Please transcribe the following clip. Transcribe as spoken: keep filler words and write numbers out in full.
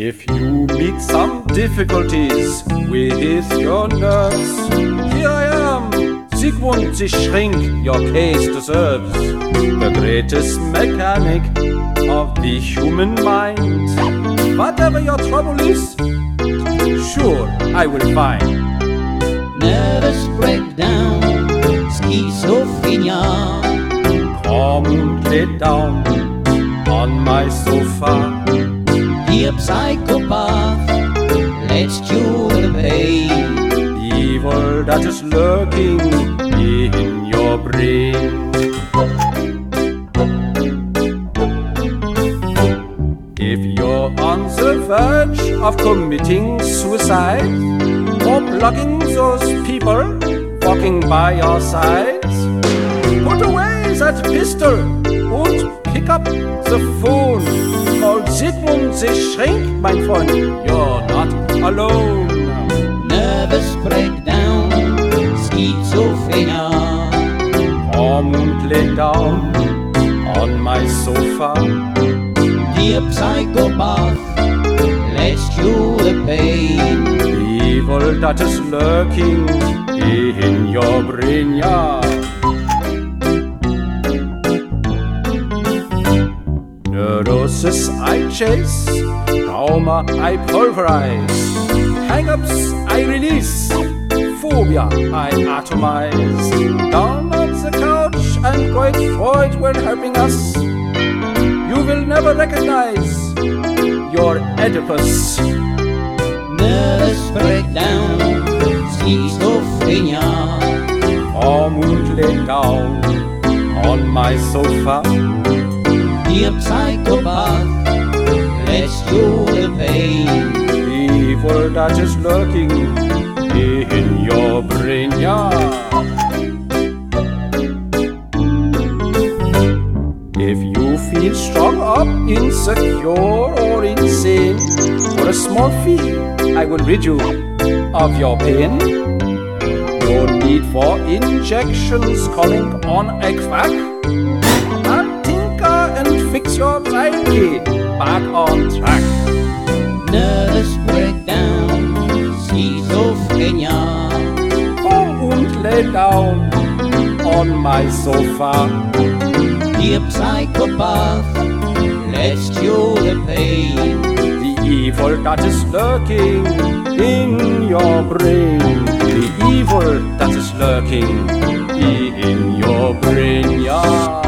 If you meet some difficulties with your nerves, here I am, Sigmund the Shrink, your case deserves. The greatest mechanic of the human mind. Whatever your trouble is, sure I will find. Nervous breakdown, schizophrenia. Come and lay down on my sofa. Dear psychopath, let's cure the pain. The evil that is lurking in your brain. If you're on the verge of committing suicide, or blocking those people walking by your side, put away that pistol and pick up the phone. Call Sigmund the Shrink, my friend, you're not alone. Nervous breakdown, schizophrenia. Come and lay down on my sofa. Dear psychopath, let's cure the pain. The evil that is lurking in your brain, yeah. Neurosis I chase, trauma I pulverize, hang-ups I release, phobia I atomize. Down on the couch and great Freud were helping us. You will never recognize your Oedipus. Nervous breakdown, schizophrenia. Come and lay down on my sofa. Dear psychopath, let's cure the pain. The evil that is lurking in your brain, yeah. If you feel strung up, insecure or insane, for a small fee I will rid you of your pain. No need for injections calling on a quack. I'll tinker and fix your psyche back on track. Nervous breakdown, schizophrenia. Come and lay down on my sofa. Dear psychopath, let's cure the pain. The evil that is lurking in your brain. The evil that is lurking in your brain, yeah.